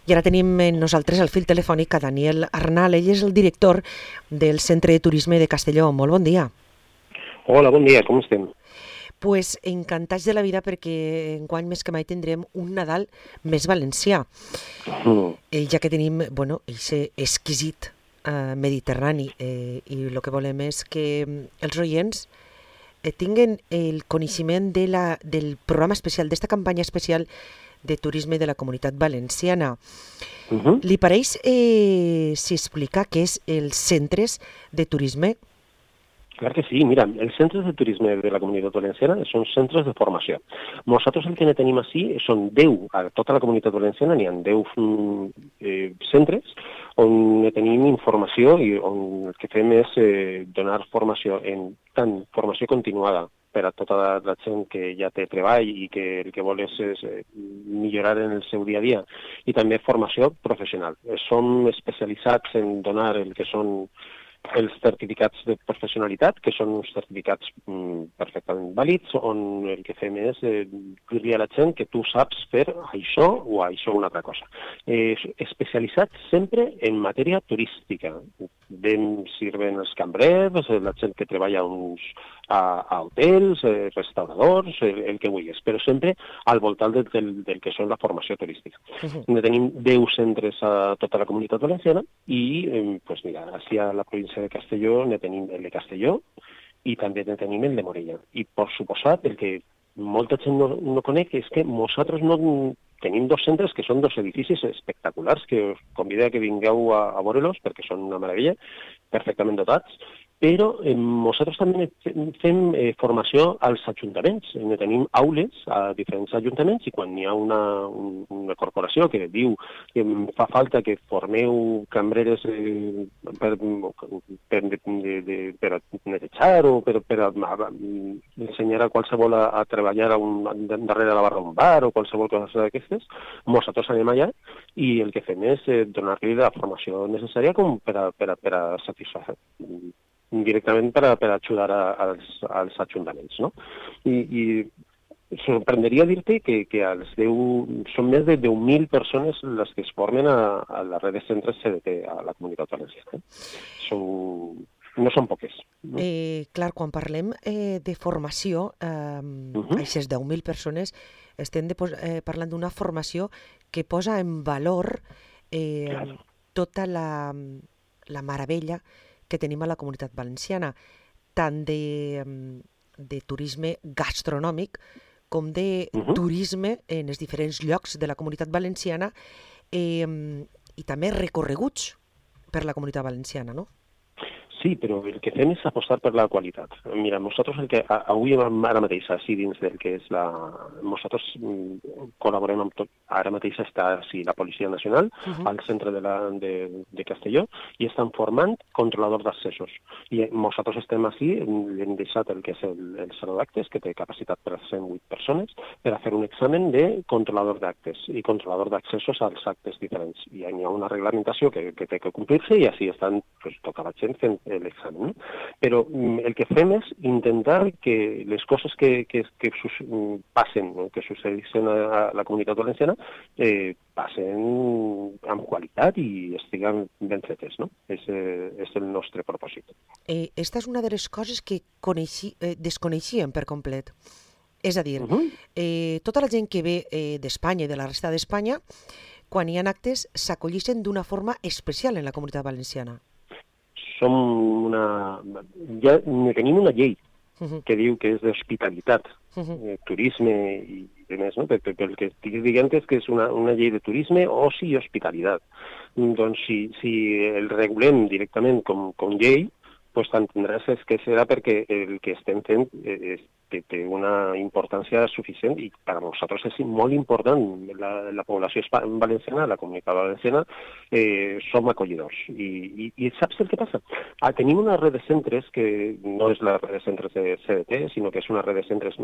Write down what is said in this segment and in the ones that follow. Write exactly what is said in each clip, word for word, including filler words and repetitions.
I ara tenim amb nosaltres al fil telefònic a Daniel Arnal. Ell és el director del Centre de Turisme de Castelló. Molt bon dia. Hola, bon dia, com estem? Pues encantats de la vida perquè enguany més que mai tindrem un Nadal més valencià. Mm. Eh, ja que tenim, bueno, aquest exquisit eh, mediterrani eh, i el que volem és que els oients eh, tinguen el coneixement de la, del programa especial, d'esta campanya especial de turisme de la Comunitat Valenciana. Uh-huh. Li pareix eh, si explica què és els centres de turisme? Clar que sí, mira, els centres de turisme de la Comunitat Valenciana són centres de formació. Nosaltres el que ne tenim així són deu, a tota la Comunitat Valenciana n'hi ha deu eh, centres on ne tenim informació i on el que fem és eh, donar formació, en tant formació continuada per a tota la, la gent que ja té treball i que el que vol és, és eh, millorar en el seu dia a dia, i també formació professional. Som especialitzats en donar el que són els certificats de professionalitat, que són uns certificats mm, perfectament vàlids, on el que fem és eh, dir-li a la gent que tu saps fer això o això una altra cosa. Eh, especialitzats sempre en matèria turística. Dem sirven els cambrers, la gent que treballa uns, a, a hotels, eh, restauradors, el, el que vulguis, però sempre al voltant del, del, del que són la formació turística. Uh-huh. Ne tenim deu centres a tota la Comunitat Valenciana i, eh, pues mira, així a la província de Castelló ne tenim el de Castelló i també ne tenim el de Morella. I, per suposat, el que molta gent no, no coneix és que nosaltres no tenim dos centres que són dos edificis espectaculars, que us convido a que vingueu a, a veure-los perquè són una meravella, perfectament dotats, però eh, nosaltres també fem eh, formació als ajuntaments. Ne tenim aules a diferents ajuntaments i quan hi ha una, un, una corporació que diu que fa falta que formeu cambreres eh, per, per, de, de, per a netejar o per, per a, a, ensenyar a qualsevol a, a treballar a un, darrere de la barra d'un bar o qualsevol cosa d'aquestes, nosaltres anem allà i el que fem és eh, donar-li la formació necessària com per a, per a, per a satisfer directament per a, per a ajudar a, als, als ajuntaments, no? I, i sorprendria dir-te que, que als deu, són més de deu mil persones les que es formen a, a la red de centres C D T a la Comunitat Valenciana. Són, no són poques. No? Eh, clar, quan parlem eh, de formació, eh, uh-huh. aquestes deu mil persones, estem de, eh, parlant d'una formació que posa en valor eh, claro. tota la, la meravella que tenim a la Comunitat Valenciana, tant de, de turisme gastronòmic com de uh-huh. turisme en els diferents llocs de la Comunitat Valenciana eh, i també recorreguts per la Comunitat Valenciana, no? Sí, però el que fem és apostar per la qualitat. Mira, nosaltres el que avui ara mateix, així dins del que és la... Nosaltres col·laborem amb tot... Ara mateix està sí, la Policia Nacional uh-huh. al centre de, la, de, de Castelló i estan formant controladors d'accessos. I nosaltres estem així, hem deixat el que és el, el saló d'actes, que té capacitat per a cent vuit persones, per a fer un examen de controlador d'actes i controlador d'accessos als actes diferents. I hi ha una reglamentació que, que té que complir-se i així estan pues, tota la gent fent l'examen. Però el que fem és intentar que les coses que, que, que sus, passen, que succeeixen a la Comunitat Valenciana, eh, passen amb qualitat i estiguen ben fetes, no? És, eh, és el nostre propòsit. Eh, esta és una de les coses que coneixi, eh, desconeixíem per complet. És a dir, uh-huh. eh, tota la gent que ve eh, d'Espanya i de la resta d'Espanya, quan hi ha actes, s'acollissin d'una forma especial en la Comunitat Valenciana. Som una... Ja tenim una llei uh-huh. que diu que és d'hospitalitat, uh-huh. eh, turisme i demés, no? Perquè el que estic dient és que és una, una llei de turisme, oci i hospitalitat. Doncs si, si el regulem directament com, com llei, pues t'entendràs que serà perquè el que estem fent és, que té una importància suficient i per a nosaltres és molt important. La, la població valenciana, la Comunitat Valenciana, eh, som acollidors. I, i, I saps el que passa? Ah, tenim una red de centres que no és la red de centres de C D T, sinó que és una red de centres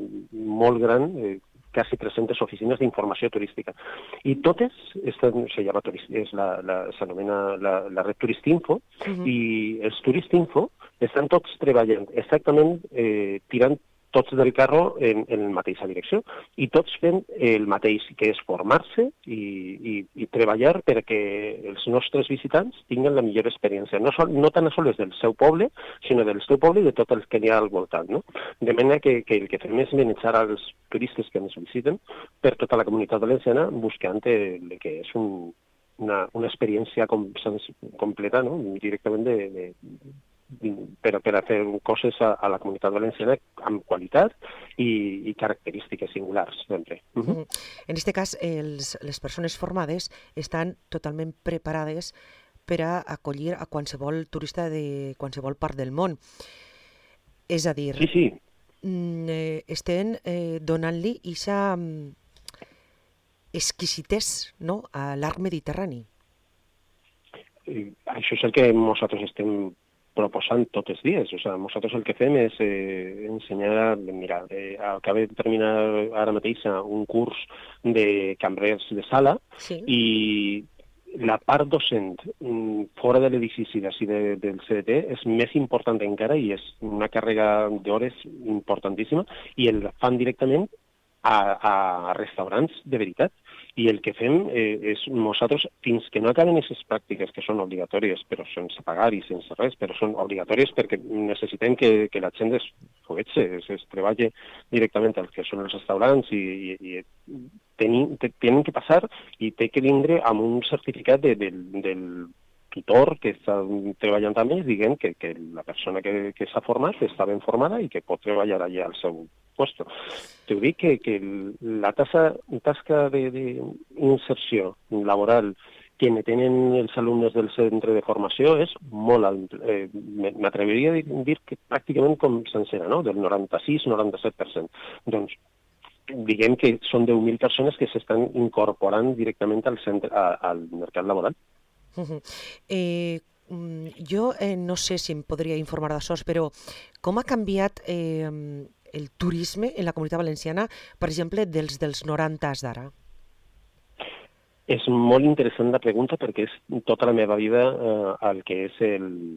molt gran, eh, quasi tres-centes oficines d'informació turística. I totes, estan, se llama, és la, la, s'anomena la, la red Turistinfo, uh-huh. i els Turistinfo estan tots treballant exactament eh, tirant tots del carro en, en la mateixa direcció i tots fent el mateix, que és formar-se i, i, i treballar perquè els nostres visitants tinguin la millor experiència, no, sol, no tan sols del seu poble, sinó del seu poble i de tot el que hi ha al voltant. No? De manera que, que el que fem és benejar als turistes que ens visiten per tota la comunitat valenciana buscant el que és un, una, una experiència com, completa, no? Directament de, de per, per a fer coses a, a la comunitat valenciana amb qualitat i, i característiques singulars, sempre. Uh -huh. En aquest cas, els, les persones formades estan totalment preparades per a acollir a qualsevol turista de qualsevol part del món. És a dir, sí, sí. Eh, estem eh, donant-li aquesta exquisitès, no?, a l'arc mediterrani. I això és el que nosaltres estem proposant tots els dies. O sigui, nosaltres el que fem és eh, ensenyar, mira, eh, acabem de terminar ara mateix un curs de cambrers de sala sí. i la part docent fora de l'edifici d'ací de, del C D T és més important encara i és una càrrega d'hores importantíssima i el fan directament a, a restaurants de veritat. I el que fem eh, és nosaltres, fins que no acaben aquestes pràctiques que són obligatòries, però sense pagar i sense res, però són obligatòries perquè necessitem que, que la gent es foguetxe, es, es treballi directament al que són els restaurants i, i, i tenen, tenen que passar i té que vindre amb un certificat de, de, del tutor que està treballant amb ells, diguem que, que la persona que, que s'ha format està ben formada i que pot treballar allà al seu puesto. Te dic que, que la tasca, tasca d'inserció laboral que tenen els alumnes del centre de formació és molt alt. Eh, M'atreviria a dir que pràcticament com sencera, no? Del noranta-sis noranta-set per cent. Doncs diguem que són deu mil persones que s'estan incorporant directament al, centre, a, al mercat laboral. Uh-huh. eh, jo eh, no sé si em podria informar d'això, però com ha canviat eh, el turisme en la comunitat valenciana, per exemple, dels dels noranta d'ara? És molt interessant la pregunta perquè és tota la meva vida eh, el que és el,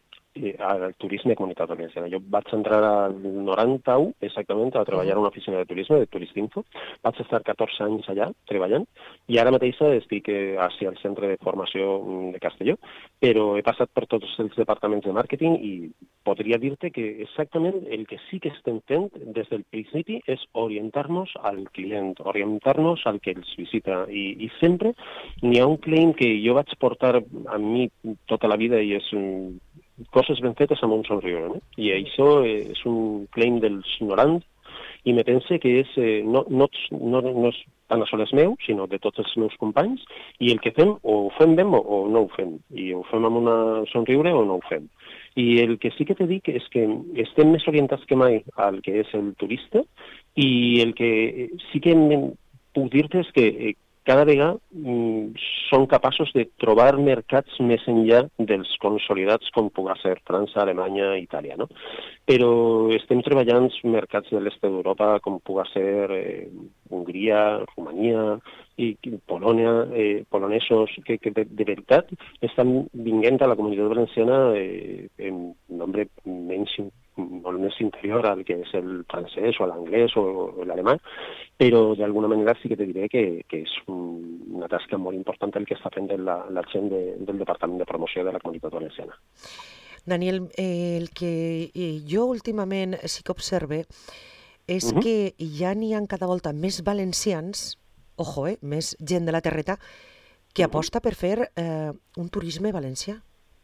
el turisme de comunitat valenciana. Jo vaig entrar al noranta-u, exactament, a treballar a una oficina de turisme, de Turistinfo. Vaig estar catorze anys allà treballant i ara mateix estic hacia el centre de formació de Castelló, però he passat per tots els departaments de màrqueting i podria dir-te que exactament el que sí que estem fent des del principi és orientar-nos al client, orientar-nos al que els visita. I, i sempre n'hi ha un client que jo vaig portar a mi tota la vida i és un coses ben fetes amb un somriure, no? I això és un claim dels noranta i me pense que és, eh, no, no, no, no és tan sols meu, sinó de tots els meus companys, i el que fem o ho fem bé o, o no ho fem, i ho fem amb una somriure o no ho fem. I el que sí que te dic és que estem més orientats que mai al que és el turista i el que sí que puc dir-te és que eh, cada vegada mm, són capaços de trobar mercats més enllà dels consolidats com pugui ser França, Alemanya, Itàlia, no? Però estem treballant mercats de l'est d'Europa com pugui ser eh, Hongria, Romania i Polònia, eh, polonesos que, que de, de veritat estan vinguent a la comunitat valenciana eh, en nombre menys molt més interior al que és el francès o l'anglès o, o l'alemany, però d'alguna manera sí que te diré que, que és un, una tasca molt important el que està fent la, la gent de, del Departament de Promoció de la Comunitat Valenciana. Daniel, eh, el que eh, jo últimament sí que observe és uh-huh. que ja n'hi ha cada volta més valencians, ojo, eh, més gent de la terreta, que aposta per fer eh, un turisme valencià.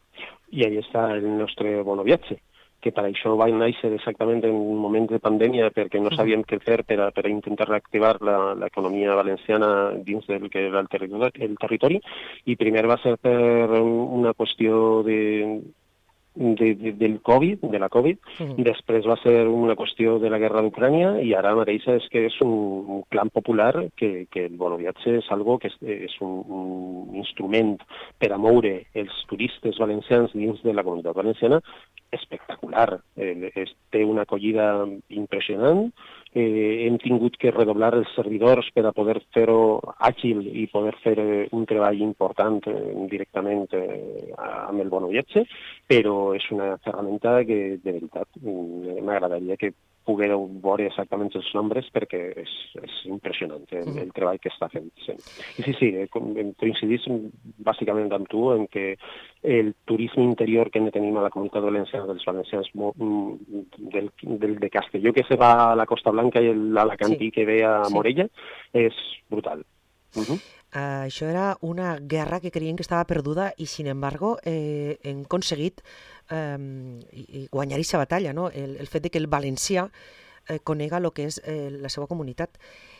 I ahí està el nostre Bono Viatge, que per això va néixer exactament en un moment de pandèmia perquè no sabíem què fer per a, per a intentar reactivar l'economia valenciana dins del que era el territori, el territori i primer va ser per una qüestió de, de, de, del Covid, de la Covid, uh-huh. Després va ser una qüestió de la guerra d'Ucrània i ara mateix és que és un, un clam popular que, que el Bono Viatge és algo que és, és un, un instrument per a moure els turistes valencians dins de la comunitat valenciana espectacular. Eh, es, té una acollida impressionant. Eh, hem tingut que redoblar els servidors per a poder fer-ho àgil i poder fer eh, un treball important eh, directament eh, amb el Bono Viatge, però és una ferramenta que de veritat m'agradaria que pogueu veure exactament els nombres perquè és, és impressionant el, uh -huh. el treball que està fent. Sí. I sí, sí, coincidís bàsicament amb tu en que el turisme interior que tenim a la Comunitat Valenciana dels valencians del, del de Castelló que se va a la Costa Blanca i l'Alacantí sí. que ve a Morella sí. és brutal. Uh -huh. Uh, això era una guerra que creien que estava perduda i, sin embargo, eh, hem aconseguit eh, i guanyar aquesta batalla, no? el, el fet de que el valencià eh, conega el que és eh, la seva comunitat.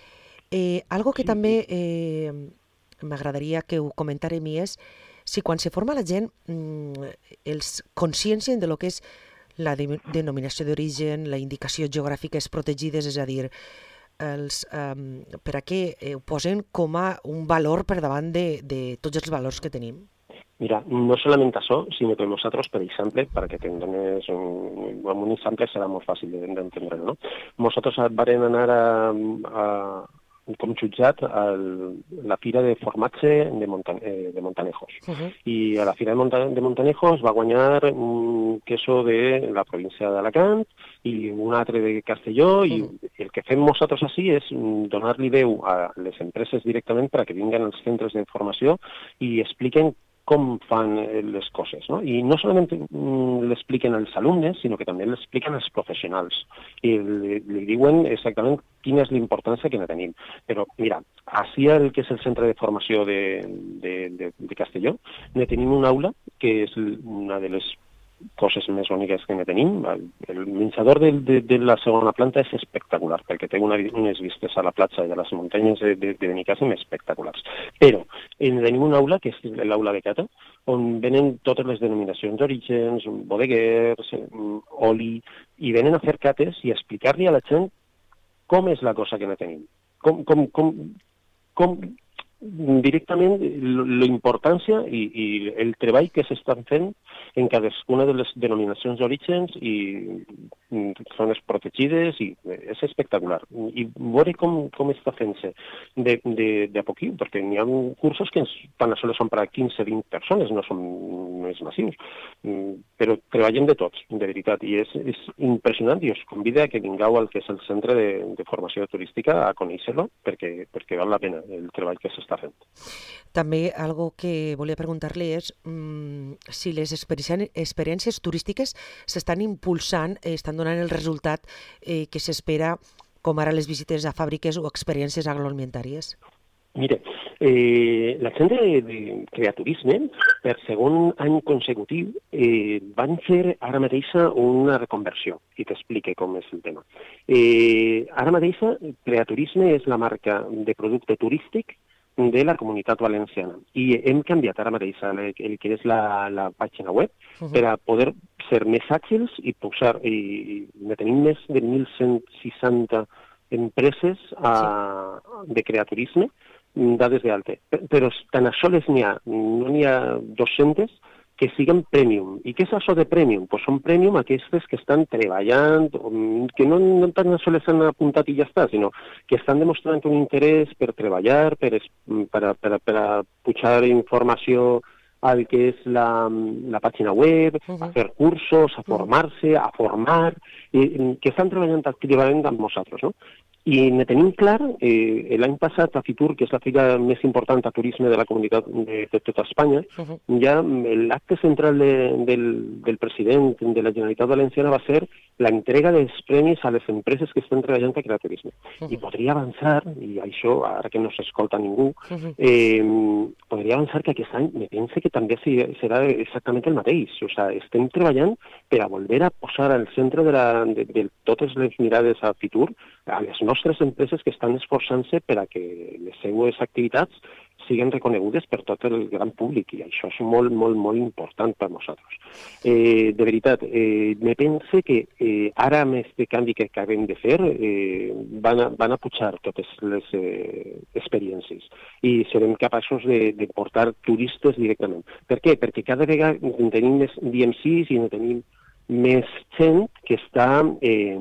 Eh, algo que sí. també eh, m'agradaria que ho comentàrem i és si quan se forma la gent mm, els consciencien de lo que és la de, denominació d'origen, la indicació geogràfiques protegides, és a dir, els, um, per a què eh, ho posen com a un valor per davant de, de tots els valors que tenim? Mira, no solament això, sinó que nosaltres, per exemple, perquè te'n dones un, un exemple serà molt fàcil d'entendre, no? Nosaltres vam anar a, a com jutjat el, la Fira de Formatge de, Montan eh, de Montanejos. Uh-huh. I a la Fira de, Monta de Montanejos va guanyar un queso de la província d'Alacant i un altre de Castelló, uh-huh. i el que fem nosaltres així és donar-li veu a les empreses directament perquè vinguen als centres d'informació i expliquen com fan les coses, no? I no solament l'expliquen als alumnes, sinó que també l'expliquen als professionals. I li, li diuen exactament quina és la importància que ne tenim. Però, mira, així el que és el centre de formació de, de, de, de Castelló, ne tenim una aula que és una de les coses més boniques que ne tenim. El menjador de, de, de la segona planta és espectacular, perquè té una, unes vistes a la platja i a les muntanyes de, de, de Benicàssim espectaculars. Però en tenim una aula, que és l'aula de cata, on venen totes les denominacions d'orígens, bodeguers, oli, i venen a fer cates i a explicar-li a la gent com és la cosa que ne tenim. Com, com, com, com directament la importància i, i el treball que s'estan fent en cadascuna de les denominacions d'orígens i zones protegides, i és espectacular. I veure com, com està fent-se de, de, de a poquí, perquè n'hi ha cursos que tan sols són per a quinze vint persones, no són més massius, però treballem de tots, de veritat, i és, és impressionant, i us convida a que vingueu al que és el centre de, de formació turística a conèixer-lo, perquè, perquè val la pena el treball que s'està fent. També algo que volia preguntar-li és mmm, si les experiències turístiques s'estan impulsant, eh, estan donant el resultat eh, que s'espera, com ara les visites a fàbriques o experiències agroalimentàries. Mire, eh, la gent de, de Creaturisme, per segon any consecutiu, eh, van fer ara mateix una reconversió, i t'explique com és el tema. Eh, ara mateix, Creaturisme és la marca de producte turístic de la Comunitat Valenciana. I hem canviat ara mateix el, el que és la, la pàgina web uh-huh. per a poder ser més àgils i posar, i, i tenim més de mil cent seixanta empreses a, sí. de Creaturisme dades d'alta. Però tan a soles n'hi ha, no n'hi ha dos-centes que siguen premium. I què és això de premium? Pues són premium aquestes que estan treballant, que no, no tan sols s'han apuntat i ja està, sinó que estan demostrant un interès per treballar, per, per, a, per, a, per a pujar informació al que és la, la pàgina web, uh-huh. a fer cursos, a formar-se, a formar, i, que estan treballant activament amb nosaltres, no? I ne tenim clar, eh, l'any passat a Fitur, que és la fira més important a turisme de la comunitat de, de tota Espanya, uh-huh. ja l'acte central de, del, del president de la Generalitat Valenciana va ser l'entrega dels premis a les empreses que estan treballant a Creaturisme. Uh-huh. I podria avançar, i això ara que no s'escolta ningú, uh-huh. eh, podria avançar que aquest any me pense que també serà exactament el mateix. O sigui, estem treballant per a volver a posar al centre de, la, de, de totes les mirades a Fitur a les nostres empreses que estan esforçant-se per a que les seues activitats siguin reconegudes per tot el gran públic, i això és molt, molt, molt important per nosaltres. Eh, de veritat, eh, me pense que eh, ara, més de canvi que acabem de fer, eh, van, a, van a pujar totes les eh, experiències i serem capaços de, de portar turistes directament. Per què? Perquè cada vegada tenim més D M Cs i tenim més gent que està eh,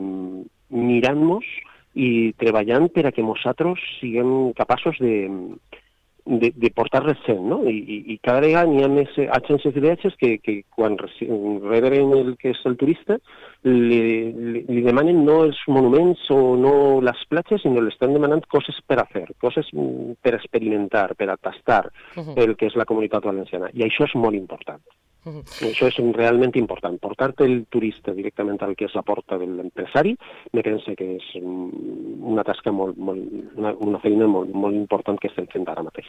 mirant-nos i treballant per a que nosaltres siguem capaços de, de, de portar-les fent, no? I, i, i cada vegada n'hi ha més agències de viatges que, que quan reberen el que és el turista li, li, li demanen no els monuments o no les platges, sinó li estan demanant coses per a fer, coses per experimentar, per a tastar uh-huh. el que és la Comunitat Valenciana. I això és molt important. Uh-huh. Això és realment important. Portar-te el turista directament al que és la porta de l'empresari, me penso que és una tasca molt, molt una, una feina molt, molt important que estem fent ara mateix.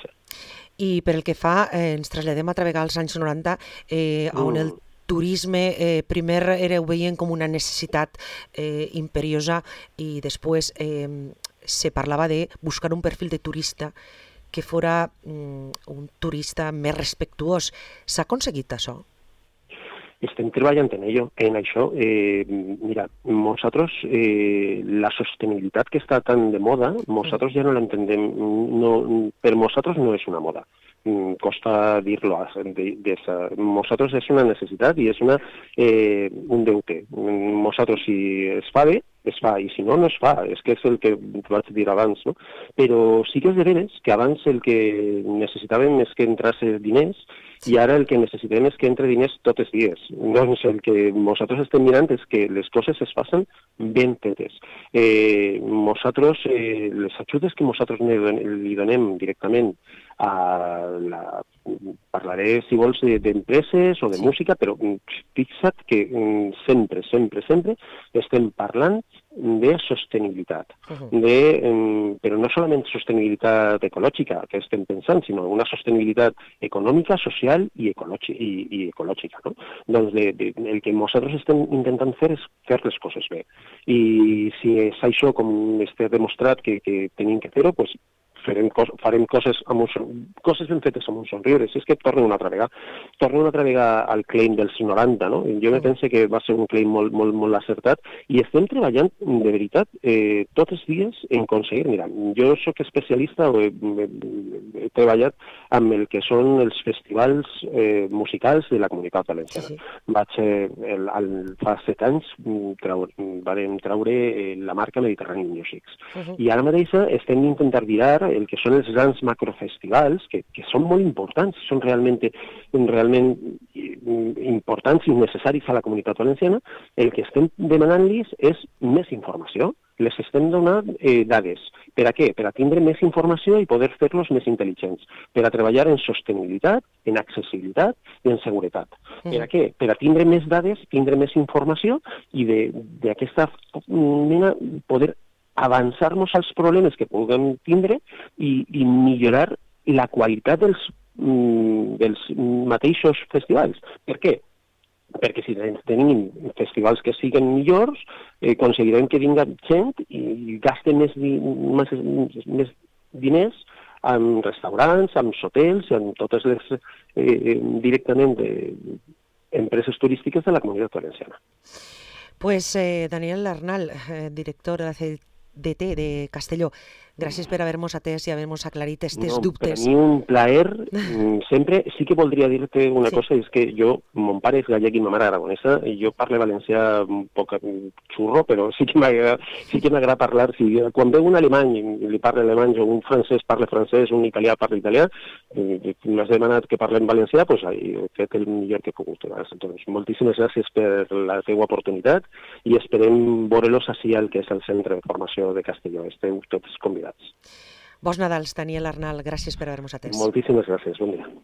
I per el que fa, eh, ens traslladem altra vegada als anys noranta, eh, on mm. el turisme eh, primer era, ho veien com una necessitat eh, imperiosa i després eh, se parlava de buscar un perfil de turista que fora mm, un turista més respectuós. S'ha aconseguit això? Estem treballant en ello, en això. Eh, mira, nosaltres, eh, la sostenibilitat que està tan de moda, nosaltres ja no l'entendem. No, per nosaltres no és una moda. Costa dir-lo. De, de nosaltres és una necessitat i és una, eh, un deute. Nosaltres, si es fa bé, es fa, i si no, no es fa. És que és el que vaig dir abans, no? Però sí que és de veres que abans el que necessitàvem és que entrasse diners i ara el que necessitem és que entre diners tots els dies. Doncs el que nosaltres estem mirant és que les coses es facin ben fetes. Eh, nosaltres, eh, les ajudes que nosaltres li donem directament a la... Parlaré, si vols, d'empreses o de sí. música, però fixa't que sempre, sempre, sempre estem parlant de sostenibilitat. Uh-huh. de, però no solament sostenibilitat ecològica que estem pensant, sinó una sostenibilitat econòmica, social i, ecològica, i, i ecològica. No? Doncs de, de, el que nosaltres estem intentant fer és fer les coses bé. I si és això, com està demostrat que, que tenim que fer-ho, doncs farem, cos, farem coses, amb un, coses ben fetes amb un somriure. Si és que tornem una altra vegada. Tornem una altra vegada al claim dels noranta, no? Jo me penso que va ser un claim molt, molt, molt acertat i estem treballant, de veritat, eh, tots els dies en aconseguir. Mira, jo sóc especialista, he, he, he treballat amb el que són els festivals eh, musicals de la Comunitat Valenciana. Sí, sí. Vaig, eh, el, el, fa set anys, traure, vam traure eh, la marca Mediterranean Musics. Uh-huh. I ara mateix estem intentant virar el que són els grans macrofestivals, que, que són molt importants, són realment, realment importants i necessaris a la Comunitat Valenciana. El que estem demanant-los és més informació. Les estem donant eh, dades. Per a què? Per a tindre més informació i poder fer-los més intel·ligents. Per a treballar en sostenibilitat, en accessibilitat i en seguretat. Mm. Per a què? Per a tindre més dades, tindre més informació i d'aquesta mena poder avançar-nos als problemes que puguem tindre i, i millorar la qualitat dels, mm, dels mateixos festivals. Per què? Perquè si tenim festivals que siguin millors, eh, aconseguirem que vinga gent i gaste més, més, més diners en restaurants, en hotels, en totes les eh, directament de empreses turístiques de la Comunitat Valenciana. Pues eh, Daniel Arnal, eh, director de la C D T de Castelló, gràcies per haver-nos atès i haver-nos aclarit aquests no, dubtes. Per mi un plaer. Sempre sí que voldria dir-te una sí. cosa, és que jo, mon pare és gallec i ma mare aragonesa, i jo parlo valencià un poc xurro, però sí que m'agrada sí que m'agrada parlar. Si, quan veu un alemany i li parla alemany, o un francès parla francès, un italià parla italià, eh, m'has demanat que parlem valencià, doncs he fet el millor que he pogut. Doncs, moltíssimes gràcies per la teva oportunitat i esperem veure-los així al que és el Centre de Formació de Castelló. Esteu tots convidats. Bons Nadals, Daniel Arnal. Gràcies per haver-nos atès. Moltíssimes gràcies. Bon dia.